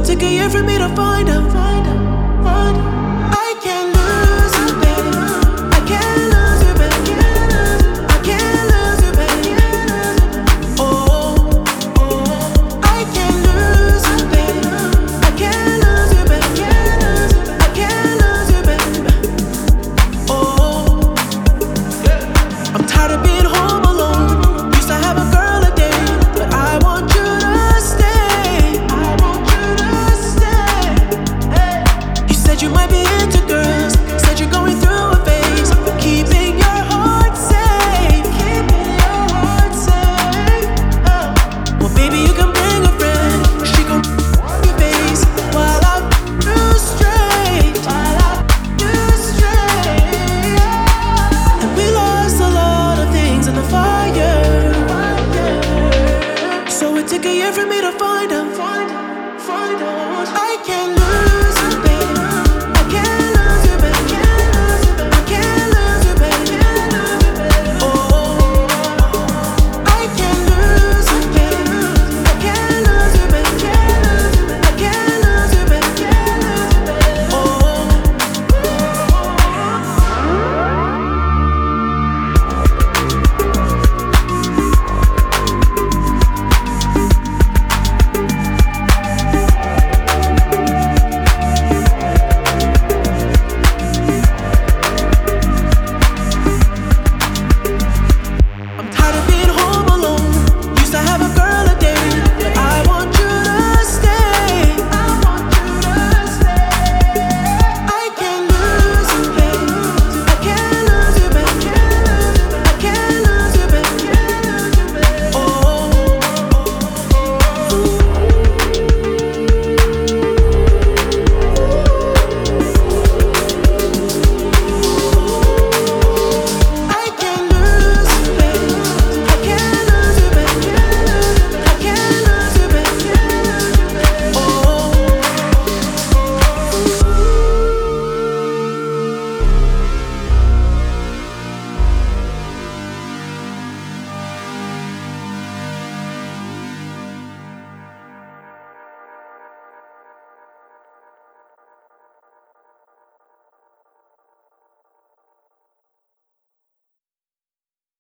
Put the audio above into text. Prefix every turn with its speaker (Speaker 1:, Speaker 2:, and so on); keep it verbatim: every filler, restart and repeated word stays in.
Speaker 1: Took a year for me to find out. Find out, find out. I can't lose you, baby. I can't lose you, baby. I can't lose you, baby. Oh, oh. I can't lose you, baby. I can't lose you, baby. I can't lose you, baby. Oh, I'm tired of being home alone. Used to have a girl a day, but I want you to stay. I want you to stay. Hey. You said you might be